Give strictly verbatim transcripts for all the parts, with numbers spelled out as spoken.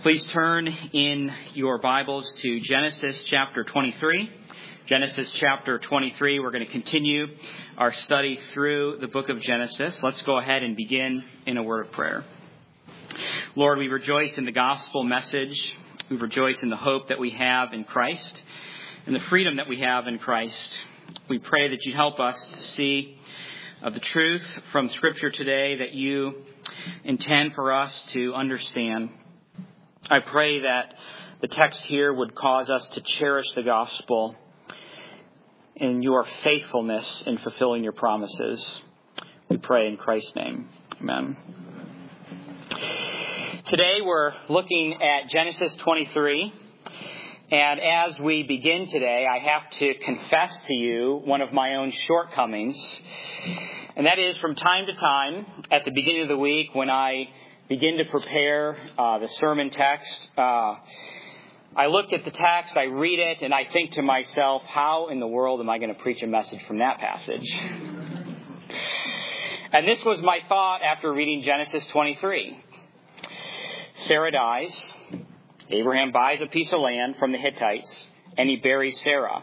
Please turn in your Bibles to Genesis chapter twenty-three. Genesis chapter twenty-three, we're going to continue our study through the book of Genesis. Let's go ahead and begin in a word of prayer. Lord, we rejoice in the gospel message. We rejoice in the hope that we have in Christ and the freedom that we have in Christ. We pray that you help us to see of the truth from Scripture today that you intend for us to understand. I pray that the text here would cause us to cherish the gospel and your faithfulness in fulfilling your promises. We pray in Christ's name. Amen. Today we're looking at Genesis twenty-three. And as we begin today, I have to confess to you one of my own shortcomings. And that is from time to time, at the beginning of the week, when I begin to prepare uh, the sermon text, uh, I look at the text, I read it, and I think to myself, how in the world am I going to preach a message from that passage? And this was my thought after reading Genesis twenty-three. Sarah dies. Abraham buys a piece of land from the Hittites, and he buries Sarah.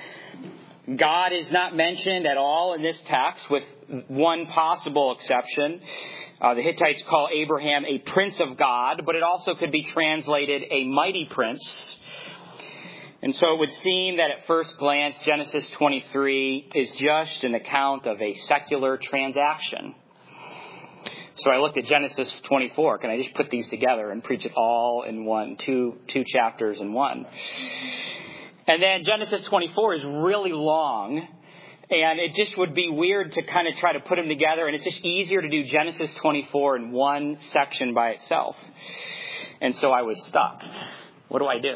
God is not mentioned at all in this text, with one possible exception. Uh, the Hittites call Abraham a prince of God, but it also could be translated a mighty prince. And so it would seem that at first glance, Genesis twenty-three is just an account of a secular transaction. So I looked at Genesis twenty-four. Can I just put these together and preach it all in one, two, two chapters in one? And then Genesis twenty-four is really long. And it just would be weird to kind of try to put them together. And it's just easier to do Genesis twenty-four in one section by itself. And so I was stuck. What do I do?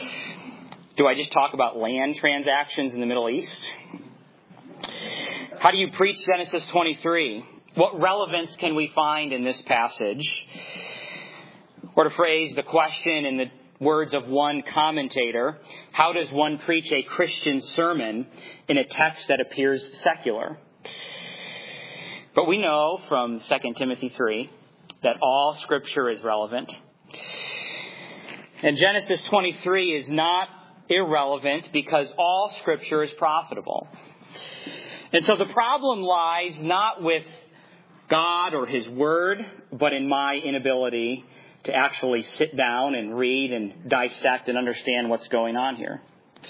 Do I just talk about land transactions in the Middle East? How do you preach Genesis twenty-three? What relevance can we find in this passage? Or to phrase the question in the words of one commentator, how does one preach a Christian sermon in a text that appears secular? But we know from Second Timothy three that all Scripture is relevant. And Genesis twenty-three is not irrelevant because all Scripture is profitable. And so the problem lies not with God or His Word, but in my inability to actually sit down and read and dissect and understand what's going on here.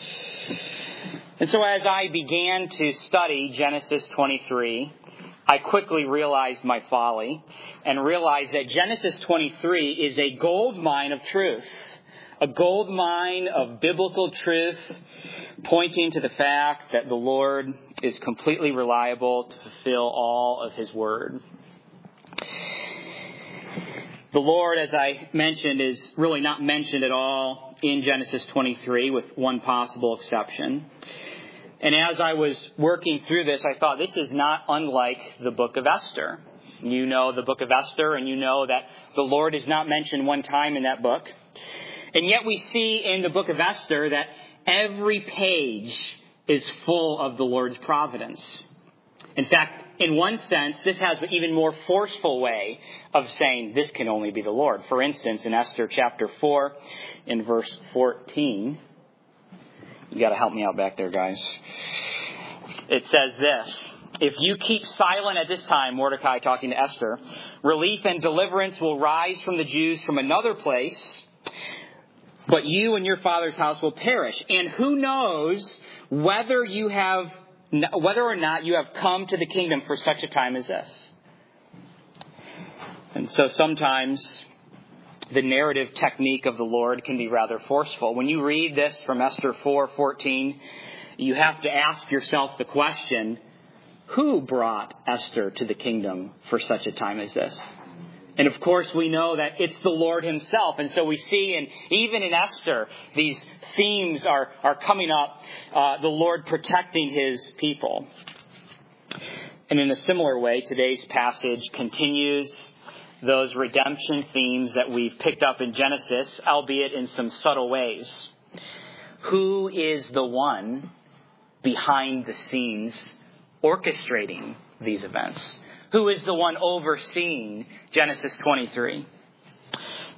And so as I began to study Genesis twenty-three, I quickly realized my folly and realized that Genesis twenty-three is a gold mine of truth, a gold mine of biblical truth pointing to the fact that the Lord is completely reliable to fulfill all of His Word. The Lord, as I mentioned, is really not mentioned at all in Genesis twenty-three, with one possible exception. And as I was working through this, I thought this is not unlike the book of Esther. You know the book of Esther, and you know that the Lord is not mentioned one time in that book. And yet we see in the book of Esther that every page is full of the Lord's providence. In fact, in one sense, this has an even more forceful way of saying this can only be the Lord. For instance, in Esther chapter four, in verse fourteen, you got to help me out back there, guys. It says this: if you keep silent at this time, Mordecai talking to Esther, relief and deliverance will rise from the Jews from another place, but you and your father's house will perish. And who knows whether you have whether or not you have come to the kingdom for such a time as this. And so sometimes the narrative technique of the Lord can be rather forceful. When you read this from Esther four fourteen, you have to ask yourself the question, who brought Esther to the kingdom for such a time as this? And of course, we know that it's the Lord Himself. And so we see, and even in Esther, these themes are, are coming up, uh, the Lord protecting His people. And in a similar way, today's passage continues those redemption themes that we picked up in Genesis, albeit in some subtle ways. Who is the one behind the scenes orchestrating these events? Who is the one overseeing Genesis twenty-three?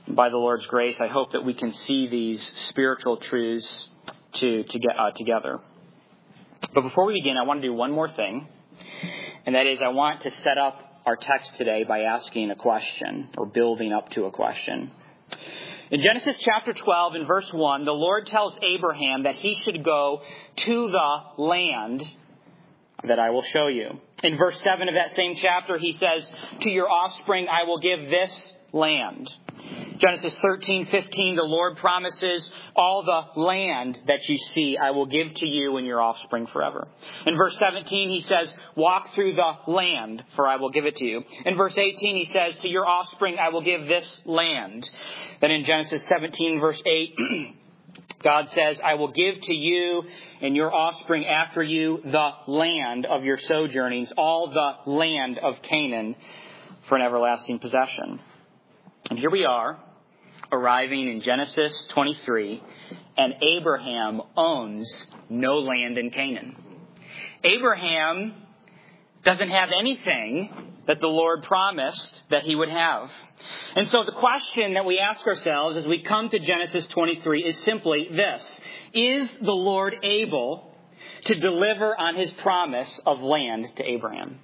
By the Lord's grace, I hope that we can see these spiritual truths to, to get uh, together. But before we begin, I want to do one more thing, and that is I want to set up our text today by asking a question, or building up to a question. In Genesis chapter twelve, in verse one, the Lord tells Abraham that he should go to the land that I will show you. In verse seven of that same chapter, he says, to your offspring I will give this land. Genesis thirteen fifteen, the Lord promises, all the land that you see I will give to you and your offspring forever. In verse seventeen, he says, walk through the land, for I will give it to you. In verse eighteen, he says, to your offspring I will give this land. Then in Genesis seventeen, verse eight, God says, I will give to you and your offspring after you the land of your sojournings, all the land of Canaan for an everlasting possession. And here we are, arriving in Genesis twenty-three, and Abraham owns no land in Canaan. Abraham doesn't have anything that the Lord promised that he would have. And so the question that we ask ourselves as we come to Genesis twenty-three is simply this. Is the Lord able to deliver on his promise of land to Abraham?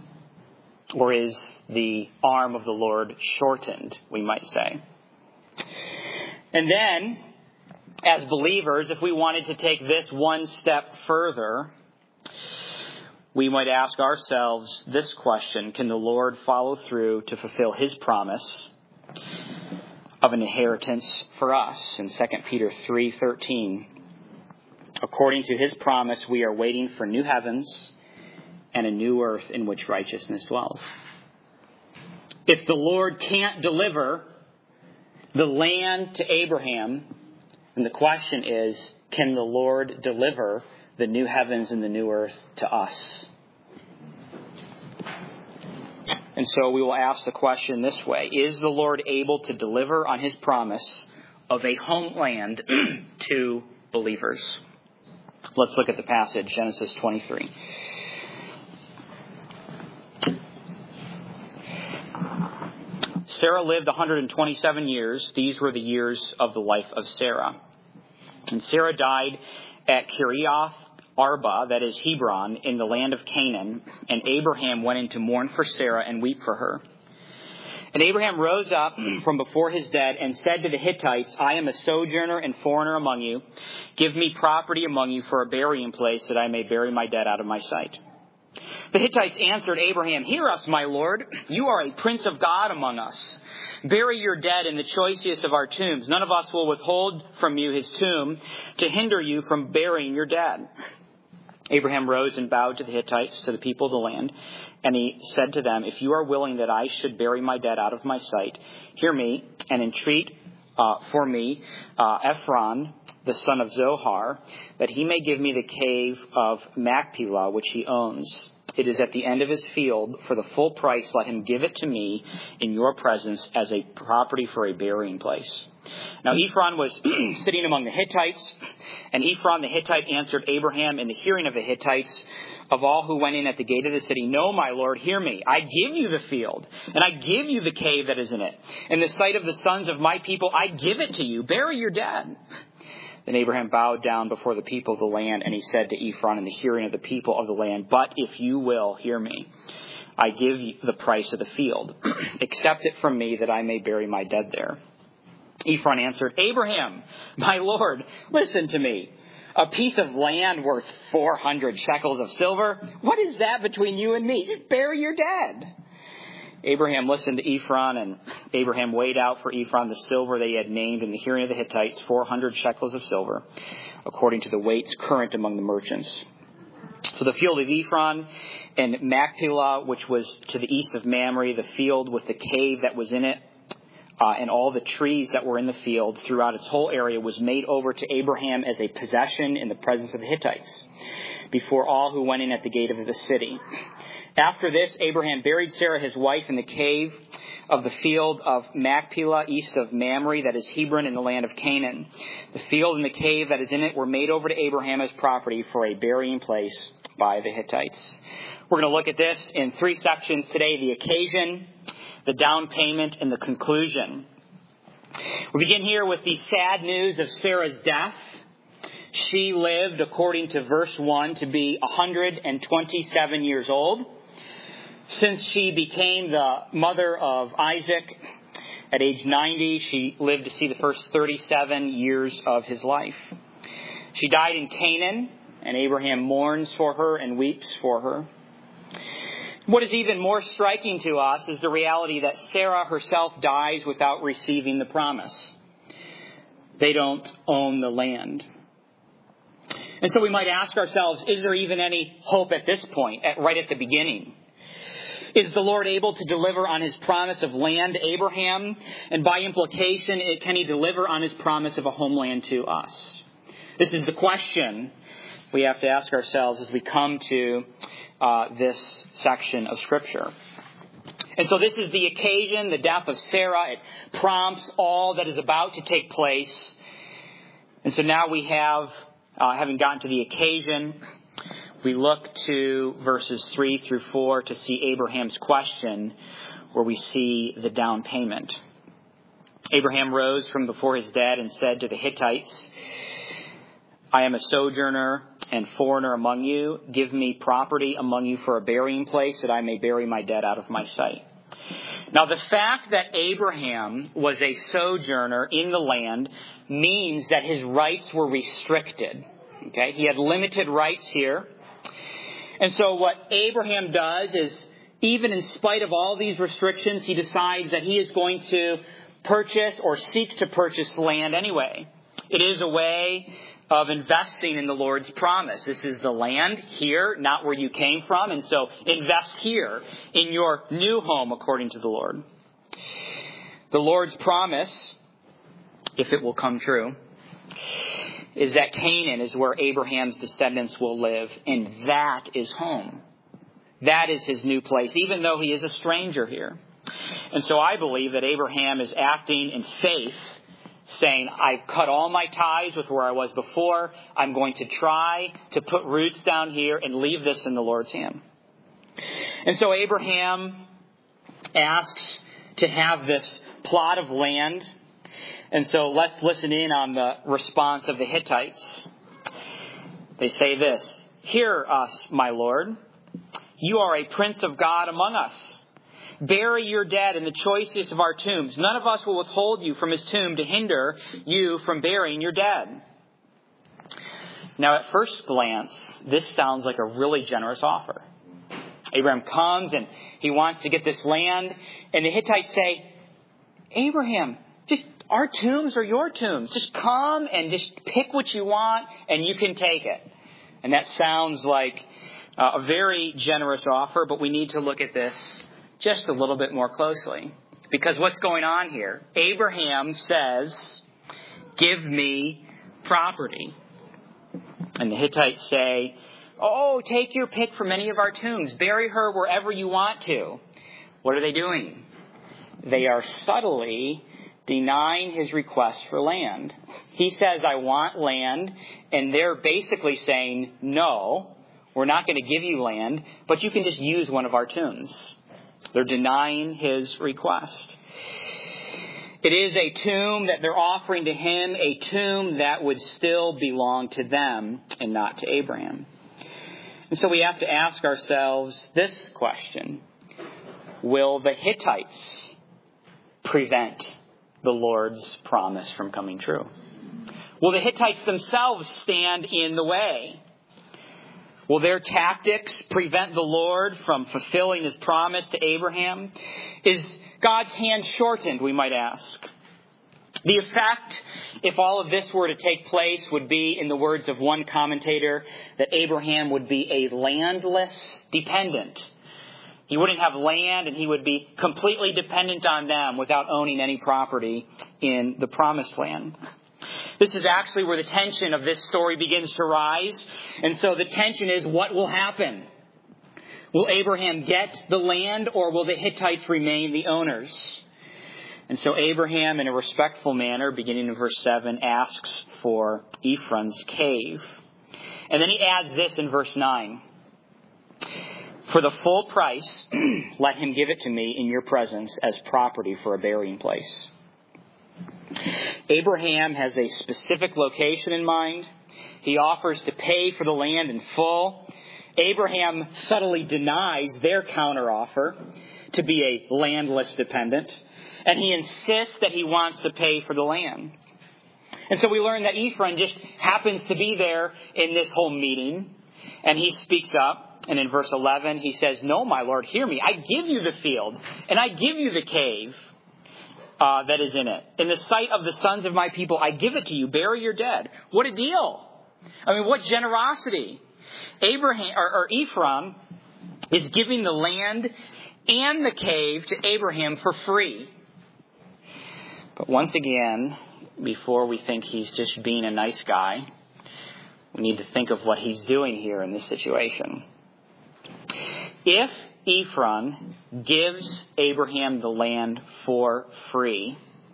Or is the arm of the Lord shortened, we might say? And then, as believers, if we wanted to take this one step further, we might ask ourselves this question: can the Lord follow through to fulfill his promise of an inheritance for us? In Second Peter three thirteen, according to his promise, we are waiting for new heavens and a new earth in which righteousness dwells. If the Lord can't deliver the land to Abraham, then the question is, can the Lord deliver the new heavens and the new earth to us? And so we will ask the question this way: is the Lord able to deliver on his promise of a homeland to believers? Let's look at the passage, Genesis twenty-three. Sarah lived one hundred twenty-seven years. These were the years of the life of Sarah. And Sarah died at Kiriath Arba, that is Hebron, in the land of Canaan. And Abraham went in to mourn for Sarah and weep for her. And Abraham rose up from before his dead and said to the Hittites, I am a sojourner and foreigner among you. Give me property among you for a burying place, that I may bury my dead out of my sight. The Hittites answered Abraham, hear us, my lord. You are a prince of God among us. Bury your dead in the choicest of our tombs. None of us will withhold from you his tomb to hinder you from burying your dead. Abraham rose and bowed to the Hittites, to the people of the land. And he said to them, if you are willing that I should bury my dead out of my sight, hear me and entreat uh, for me uh, Ephron, the son of Zohar, that he may give me the cave of Machpelah, which he owns. It is at the end of his field. For the full price, let him give it to me in your presence as a property for a burying place. Now Ephron was sitting among the Hittites, and Ephron the Hittite answered Abraham in the hearing of the Hittites, of all who went in at the gate of the city, no, my lord, hear me. I give you the field, and I give you the cave that is in it. In the sight of the sons of my people, I give it to you. Bury your dead. Then Abraham bowed down before the people of the land, and he said to Ephron in the hearing of the people of the land, but if you will hear me, I give you the price of the field. Accept it from me, that I may bury my dead there. Ephron answered, Abraham, my lord, listen to me. A piece of land worth four hundred shekels of silver? What is that between you and me? Just bury your dead. Abraham listened to Ephron, and Abraham weighed out for Ephron the silver they had named in the hearing of the Hittites, four hundred shekels of silver, according to the weights current among the merchants. So the field of Ephron and Machpelah, which was to the east of Mamre, the field with the cave that was in it, Uh, and all the trees that were in the field throughout its whole area, was made over to Abraham as a possession in the presence of the Hittites, before all who went in at the gate of the city. After this, Abraham buried Sarah his wife in the cave of the field of Machpelah, east of Mamre, that is Hebron, in the land of Canaan. The field and the cave that is in it were made over to Abraham as property for a burying place by the Hittites. We're going to look at this in three sections today: the occasion, the down payment, and the conclusion. We begin here with the sad news of Sarah's death. She lived, according to verse one, to be one hundred twenty-seven years old. Since she became the mother of Isaac at age ninety, she lived to see the first thirty-seven years of his life. She died in Canaan, and Abraham mourns for her and weeps for her. What is even more striking to us is the reality that Sarah herself dies without receiving the promise. They don't own the land. And so we might ask ourselves, is there even any hope at this point, at, right at the beginning? Is the Lord able to deliver on his promise of land to Abraham? And by implication, can he deliver on his promise of a homeland to us? This is the question we have to ask ourselves as we come to uh, this section of Scripture. And so this is the occasion, the death of Sarah. It prompts all that is about to take place. And so now we have, uh, having gotten to the occasion, we look to verses three through four to see Abraham's question, where we see the down payment. Abraham rose from before his dead and said to the Hittites, I am a sojourner and foreigner among you. Give me property among you for a burying place, that I may bury my dead out of my sight. Now, the fact that Abraham was a sojourner in the land means that his rights were restricted. Okay, he had limited rights here. And so what Abraham does is, even in spite of all these restrictions, he decides that he is going to purchase or seek to purchase land anyway. It is a way of investing in the Lord's promise. This is the land here, not where you came from. And so invest here in your new home according to the Lord. The Lord's promise, if it will come true, is that Canaan is where Abraham's descendants will live. And that is home. That is his new place, even though he is a stranger here. And so I believe that Abraham is acting in faith, saying, I've cut all my ties with where I was before. I'm going to try to put roots down here and leave this in the Lord's hand. And so Abraham asks to have this plot of land. And so let's listen in on the response of the Hittites. They say this, Hear us, my Lord. You are a prince of God among us. Bury your dead in the choicest of our tombs. None of us will withhold you from his tomb to hinder you from burying your dead. Now, at first glance, this sounds like a really generous offer. Abraham comes and he wants to get this land. And the Hittites say, Abraham, just our tombs are your tombs. Just come and just pick what you want and you can take it. And that sounds like a very generous offer, but we need to look at this just a little bit more closely. Because what's going on here? Abraham says, give me property. And the Hittites say, oh, take your pick from any of our tombs. Bury her wherever you want to. What are they doing? They are subtly denying his request for land. He says, I want land. And they're basically saying, no, we're not going to give you land, but you can just use one of our tombs. They're denying his request. It is a tomb that they're offering to him, a tomb that would still belong to them and not to Abraham. And so we have to ask ourselves this question. Will the Hittites prevent the Lord's promise from coming true? Will the Hittites themselves stand in the way? Will their tactics prevent the Lord from fulfilling his promise to Abraham? Is God's hand shortened, we might ask? The effect, if all of this were to take place, would be, in the words of one commentator, that Abraham would be a landless dependent. He wouldn't have land and he would be completely dependent on them without owning any property in the promised land. This is actually where the tension of this story begins to rise. And so the tension is, what will happen? Will Abraham get the land, or will the Hittites remain the owners? And so Abraham, in a respectful manner, beginning in verse seven, asks for Ephron's cave. And then he adds this in verse nine. For the full price, let him give it to me in your presence as property for a burying place. Abraham has a specific location in mind. He offers to pay for the land in full. Abraham subtly denies their counteroffer to be a landless dependent. And he insists that he wants to pay for the land. And so we learn that Ephron just happens to be there in this whole meeting. And he speaks up. And in verse eleven, he says, "No, my Lord, hear me. I give you the field, and I give you the cave uh, that is in it. In the sight of the sons of my people, I give it to you. Bury your dead." What a deal. I mean, what generosity. Abraham or, or Ephron is giving the land and the cave to Abraham for free. But once again, before we think he's just being a nice guy, we need to think of what he's doing here in this situation. If Ephron gives Abraham the land for free,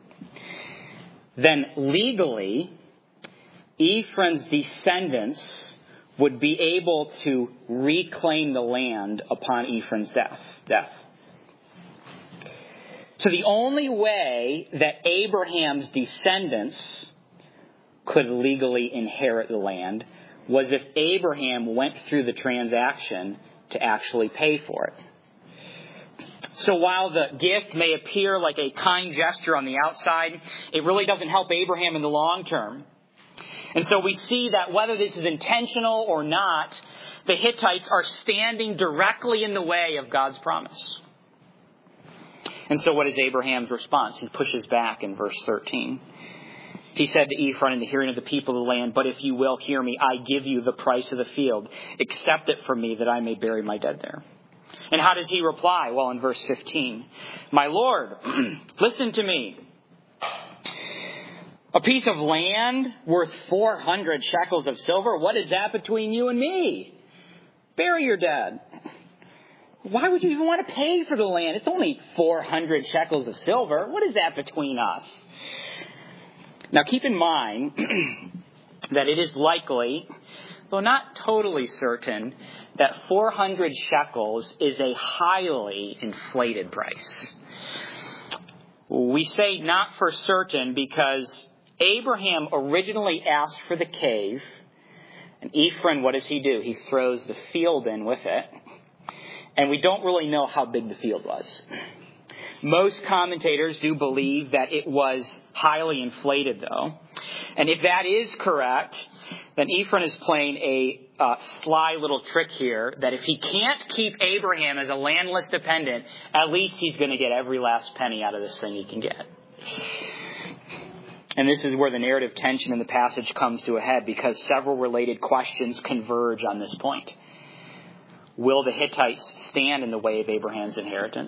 then legally, Ephron's descendants would be able to reclaim the land upon Ephron's death. death. So the only way that Abraham's descendants could legally inherit the land was if Abraham went through the transaction to actually pay for it. So while the gift may appear like a kind gesture on the outside, it really doesn't help Abraham in the long term. And so we see that whether this is intentional or not, the Hittites are standing directly in the way of God's promise. And so what is Abraham's response? He pushes back in verse thirteen. He said to Ephron in the hearing of the people of the land, "But if you will hear me, I give you the price of the field. Accept it from me that I may bury my dead there." And how does he reply? Well, in verse fifteen, "My Lord, listen to me. A piece of land worth four hundred shekels of silver? What is that between you and me? Bury your dead." Why would you even want to pay for the land? It's only four hundred shekels of silver. What is that between us? Now keep in mind that it is likely, though not totally certain, that four hundred shekels is a highly inflated price. We say not for certain because Abraham originally asked for the cave, and Ephron, what does he do? He throws the field in with it. And we don't really know how big the field was. Most commentators do believe that it was highly inflated, though. And if that is correct, then Ephron is playing a uh, sly little trick here, that if he can't keep Abraham as a landless dependent, at least he's going to get every last penny out of this thing he can get. And this is where the narrative tension in the passage comes to a head, because several related questions converge on this point. Will the Hittites stand in the way of Abraham's inheritance?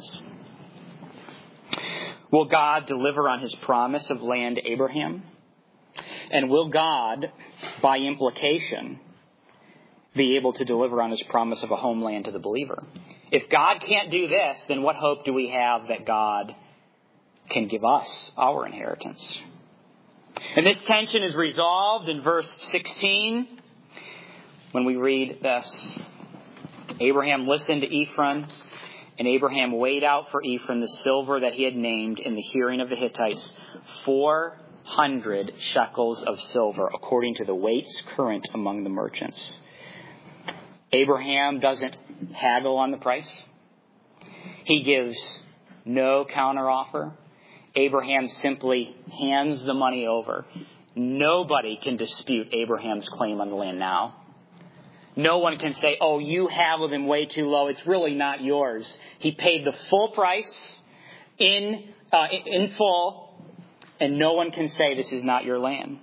Will God deliver on his promise of land to Abraham? And will God, by implication, be able to deliver on his promise of a homeland to the believer? If God can't do this, then what hope do we have that God can give us our inheritance? And this tension is resolved in verse sixteen when we read this. Abraham listened to Ephron, and Abraham weighed out for Ephron the silver that he had named in the hearing of the Hittites, four hundred shekels of silver, according to the weights current among the merchants. Abraham doesn't haggle on the price. He gives no counteroffer. Abraham simply hands the money over. Nobody can dispute Abraham's claim on the land now. No one can say, "Oh, you haggled him way too low. It's really not yours." He paid the full price in uh, in full, and no one can say this is not your land.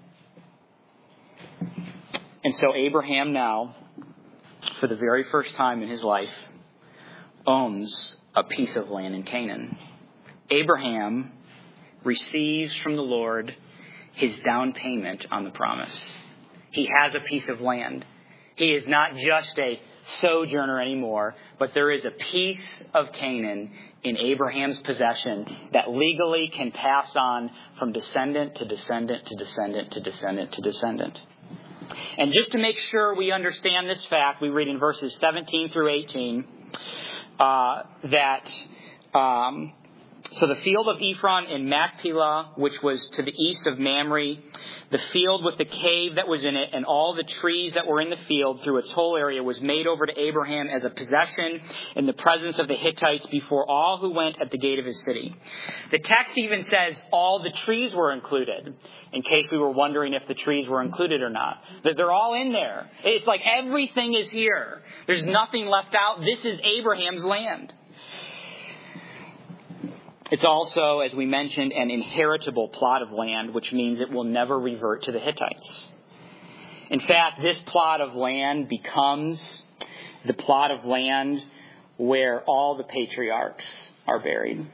And so Abraham now, for the very first time in his life, owns a piece of land in Canaan. Abraham receives from the Lord his down payment on the promise. He has a piece of land. He is not just a sojourner anymore, but there is a piece of Canaan in Abraham's possession that legally can pass on from descendant to descendant to descendant to descendant to descendant. And just to make sure we understand this fact, we read in verses seventeen through eighteen uh, that um, So the field of Ephron in Machpelah, which was to the east of Mamre, the field with the cave that was in it, and all the trees that were in the field through its whole area was made over to Abraham as a possession in the presence of the Hittites before all who went at the gate of his city. The text even says all the trees were included, in case we were wondering if the trees were included or not. That they're all in there. It's like everything is here. There's nothing left out. This is Abraham's land. It's also, as we mentioned, an inheritable plot of land, which means it will never revert to the Hittites. In fact, this plot of land becomes the plot of land where all the patriarchs are buried.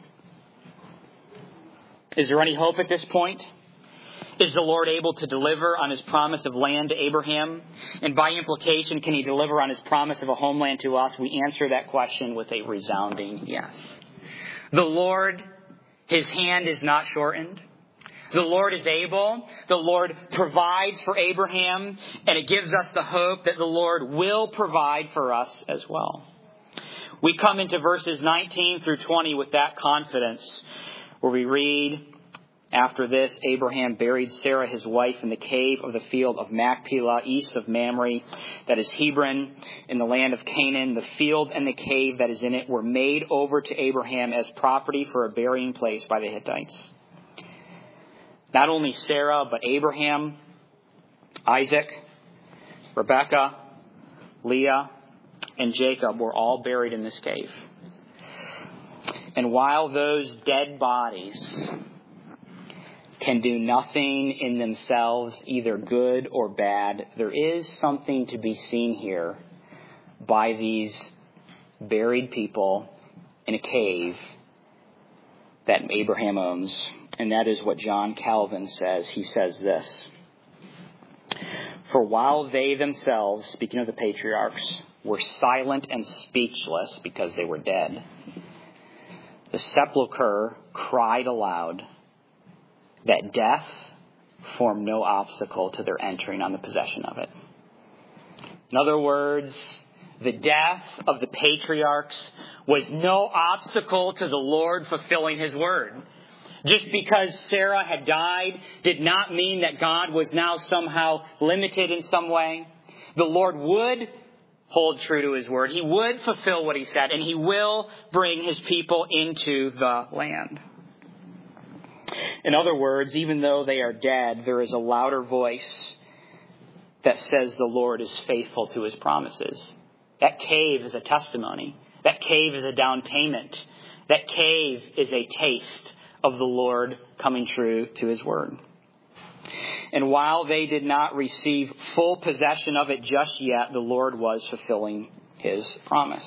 Is there any hope at this point? Is the Lord able to deliver on his promise of land to Abraham? And by implication, can he deliver on his promise of a homeland to us? We answer that question with a resounding yes. The Lord, his hand is not shortened. The Lord is able. The Lord provides for Abraham, and it gives us the hope that the Lord will provide for us as well. We come into verses nineteen through twenty with that confidence, where we read, after this, Abraham buried Sarah, his wife, in the cave of the field of Machpelah, east of Mamre, that is Hebron, in the land of Canaan. The field and the cave that is in it were made over to Abraham as property for a burying place by the Hittites. Not only Sarah, but Abraham, Isaac, Rebekah, Leah, and Jacob were all buried in this cave. And while those dead bodies can do nothing in themselves, either good or bad, there is something to be seen here by these buried people in a cave that Abraham owns. And that is what John Calvin says. He says this: "For while they themselves," speaking of the patriarchs, "were silent and speechless because they were dead, the sepulchre cried aloud, that death formed no obstacle to their entering on the possession of it." In other words, the death of the patriarchs was no obstacle to the Lord fulfilling his word. Just because Sarah had died did not mean that God was now somehow limited in some way. The Lord would hold true to his word. He would fulfill what he said, and he will bring his people into the land. In other words, even though they are dead, there is a louder voice that says the Lord is faithful to his promises. That cave is a testimony. That cave is a down payment. That cave is a taste of the Lord coming true to his word. And while they did not receive full possession of it just yet, the Lord was fulfilling his promise.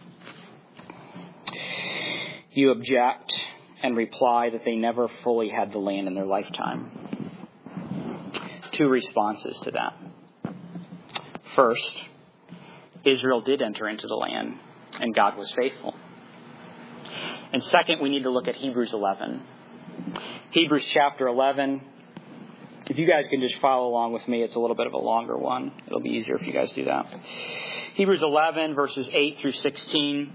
You object and reply that they never fully had the land in their lifetime. Two responses to that. First, Israel did enter into the land, and God was faithful. And second, we need to look at Hebrews eleven. Hebrews chapter eleven. If you guys can just follow along with me, it's a little bit of a longer one. It'll be easier if you guys do that. Hebrews eleven, verses eight through sixteen.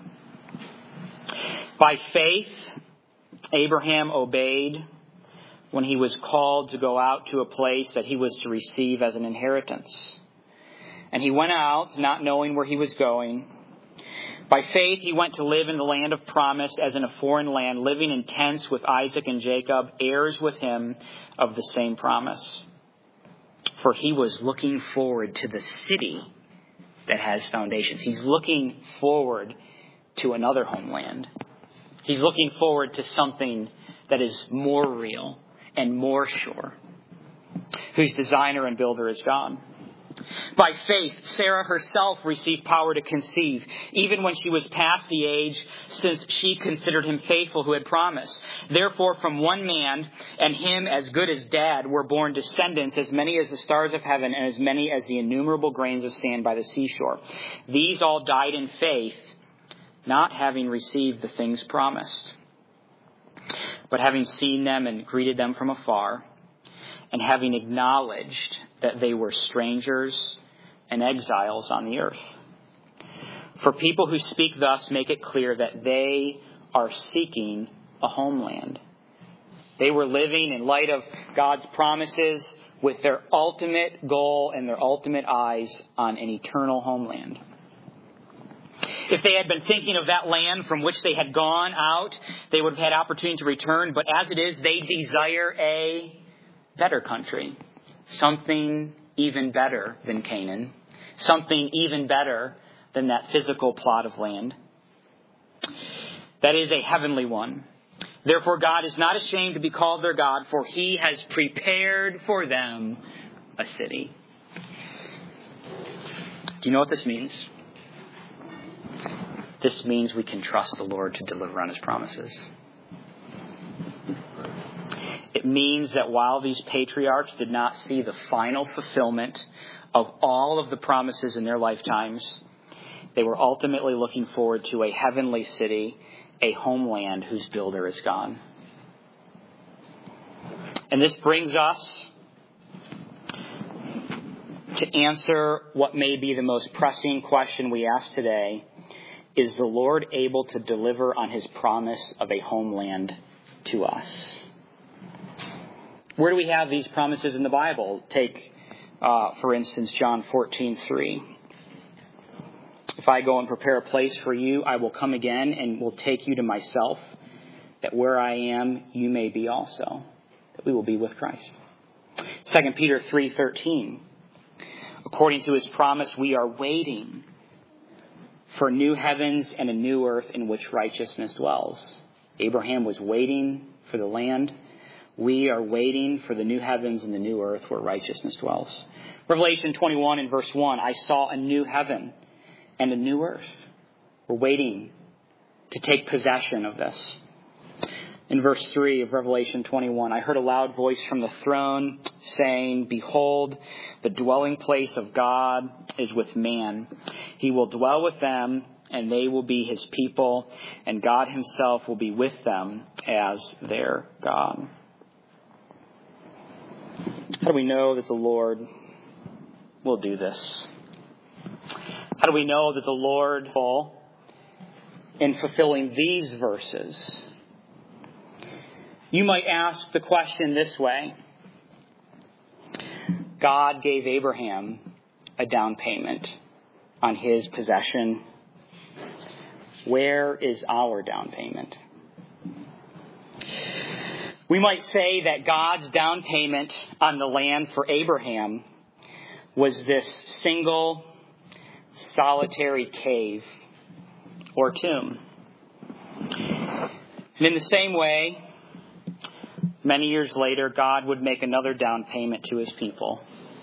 By faith, Abraham obeyed when he was called to go out to a place that he was to receive as an inheritance. And he went out, not knowing where he was going. By faith, he went to live in the land of promise as in a foreign land, living in tents with Isaac and Jacob, heirs with him of the same promise. For he was looking forward to the city that has foundations. He's looking forward to another homeland. He's looking forward to something that is more real and more sure, whose designer and builder is God. By faith, Sarah herself received power to conceive, even when she was past the age, since she considered him faithful who had promised. Therefore, from one man, and him as good as dad, were born descendants, as many as the stars of heaven, and as many as the innumerable grains of sand by the seashore. These all died in faith, not having received the things promised, but having seen them and greeted them from afar, and having acknowledged that they were strangers and exiles on the earth. For people who speak thus make it clear that they are seeking a homeland. They were living in light of God's promises with their ultimate goal and their ultimate eyes on an eternal homeland. If they had been thinking of that land from which they had gone out, they would have had opportunity to return. But as it is, they desire a better country. Something even better than Canaan. Something even better than that physical plot of land. That is a heavenly one. Therefore, God is not ashamed to be called their God, for He has prepared for them a city. Do you know what this means? This means we can trust the Lord to deliver on His promises. It means that while these patriarchs did not see the final fulfillment of all of the promises in their lifetimes, they were ultimately looking forward to a heavenly city, a homeland whose builder is God. And this brings us to answer what may be the most pressing question we ask today. Is the Lord able to deliver on His promise of a homeland to us? Where do we have these promises in the Bible? Take, uh, for instance, John fourteen three. If I go and prepare a place for you, I will come again and will take you to myself, that where I am, you may be also. That we will be with Christ. Second Peter three thirteen. According to His promise, we are waiting for new heavens and a new earth in which righteousness dwells. Abraham was waiting for the land. We are waiting for the new heavens and the new earth where righteousness dwells. Revelation twenty-one and verse one, I saw a new heaven and a new earth. We're waiting to take possession of this. In verse three of Revelation twenty-one, I heard a loud voice from the throne saying, behold, the dwelling place of God is with man. He will dwell with them, and they will be His people, and God Himself will be with them as their God. How do we know that the Lord will do this? How do we know that the Lord will, in fulfilling these verses? You might ask the question this way. God gave Abraham a down payment on his possession. Where is our down payment? We might say that God's down payment on the land for Abraham was this single, solitary cave or tomb. And in the same way, many years later, God would make another down payment to His people.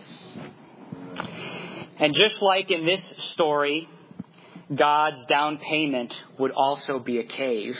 And just like in this story, God's down payment would also be a cave.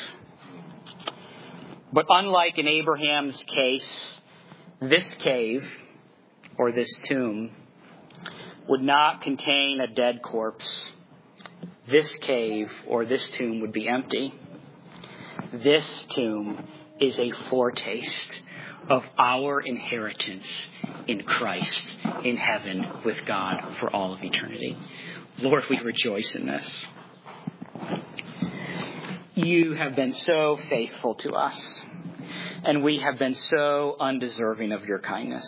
But unlike in Abraham's case, this cave, or this tomb, would not contain a dead corpse. This cave, or this tomb, would be empty. This tomb is a foretaste of our inheritance in Christ in heaven with God for all of eternity. Lord, we rejoice in this. You have been so faithful to us, and we have been so undeserving of your kindness.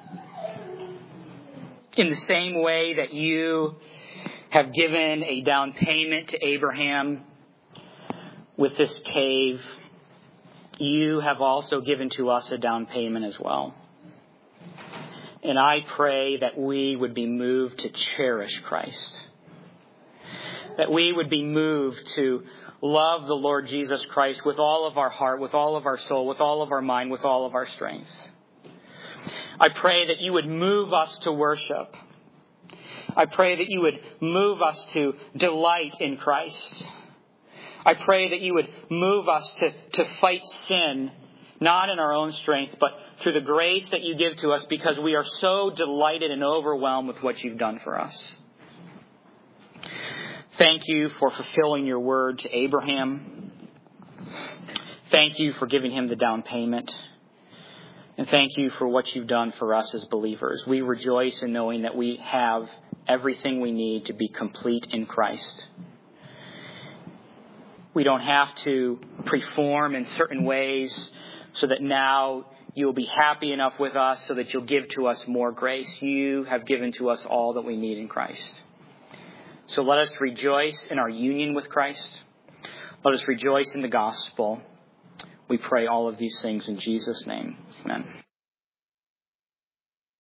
In the same way that you have given a down payment to Abraham with this cave, you have also given to us a down payment as well. And I pray that we would be moved to cherish Christ. That we would be moved to love the Lord Jesus Christ with all of our heart, with all of our soul, with all of our mind, with all of our strength. I pray that you would move us to worship. I pray that you would move us to delight in Christ. I pray that you would move us to, to fight sin, not in our own strength, but through the grace that you give to us because we are so delighted and overwhelmed with what you've done for us. Thank you for fulfilling your word to Abraham. Thank you for giving him the down payment. And thank you for what you've done for us as believers. We rejoice in knowing that we have everything we need to be complete in Christ. We don't have to perform in certain ways so that now you'll be happy enough with us so that you'll give to us more grace. You have given to us all that we need in Christ. So let us rejoice in our union with Christ. Let us rejoice in the gospel. We pray all of these things in Jesus' name. Amen.